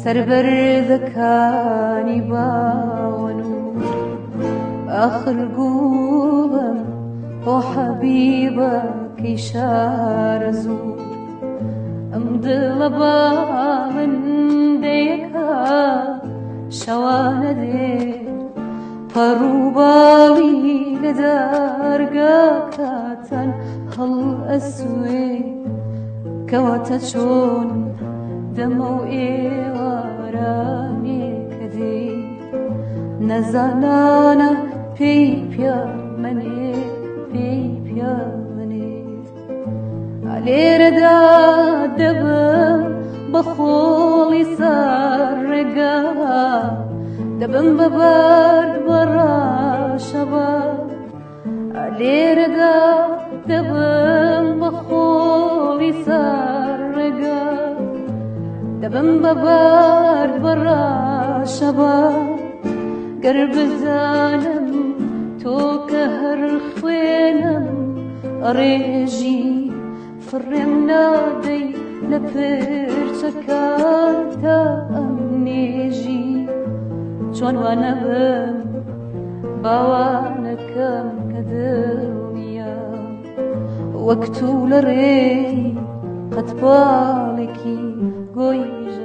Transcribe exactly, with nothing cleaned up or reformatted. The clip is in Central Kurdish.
سەربەردەکانی باوە نور ئاخر گوڵم بۆ حەبیبە کەی شارە زوور ئەم دڵە باڵندەیەکە شەوانە دێ پەڕووباڵی لە دارگاکاتان هەڵ ئەسوێ کەواتە چۆن دەمە و ئێوارانێکە دێ نەزانانە پێی پیامەنێ پێی پیامەنێ لێرەدا دەبم بە خۆڵی سەرڕێگا دەبم بە بەرد بەڕاشەبە لێرەدا دەبم بە خۆڵی سەرڕێگا دەبم بە بەرد بەڕاشەبە گەر بزانم تۆ کە هەر خوێنم ڕێژی فڕێم نادەی لە پرچەکانتە ئەم نێژی چۆن وانەبم باوانەکەم کە دڵنیا وەک تو لە ڕێی قەت باڵێکی گۆی